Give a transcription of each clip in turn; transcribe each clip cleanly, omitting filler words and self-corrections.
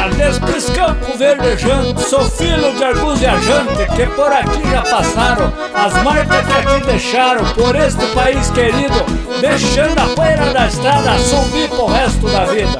campeira, destes campos verdejando. Sou filho de alguns viajantes que por aqui já passaram. As marcas que aqui deixaram por este país querido, deixando a poeira da estrada subir pro resto da vida.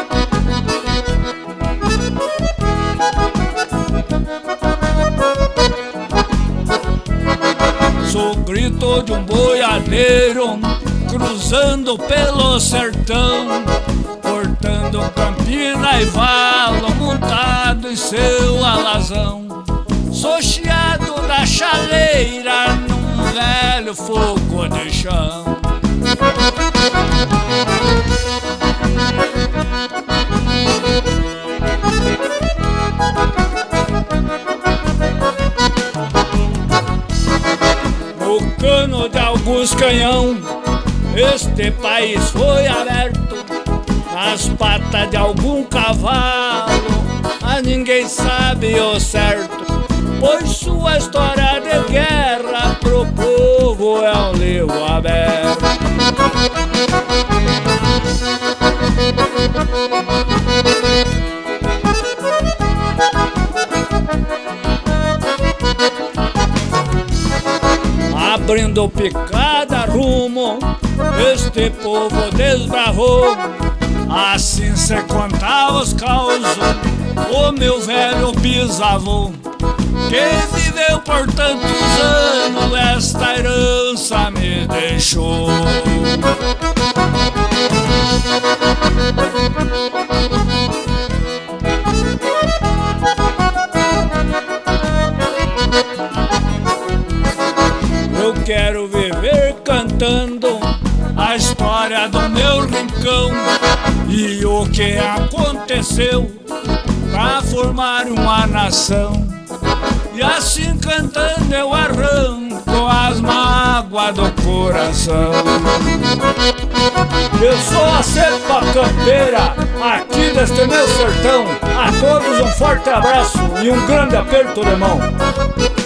Sou o grito de um boiadeiro cruzando pelo sertão, cortando campina e valo montado em seu alazão. Sou chiado da chaleira num velho fogo de chão. No cano de alguns canhão este país foi aberto, nas patas de algum cavalo, mas ninguém sabe o certo, pois sua história de guerra pro povo é um livro aberto. Abrindo picada rumo, este povo desbravou. Assim se contava os causos, o meu velho bisavô, que viveu por tantos anos, esta herança me deixou. Eu quero viver cantando a história do meu rincão e o que aconteceu pra formar uma nação. E assim cantando eu arranco as mágoas do coração. Eu sou a cepa campeira aqui deste meu sertão. A todos um forte abraço e um grande aperto de mão.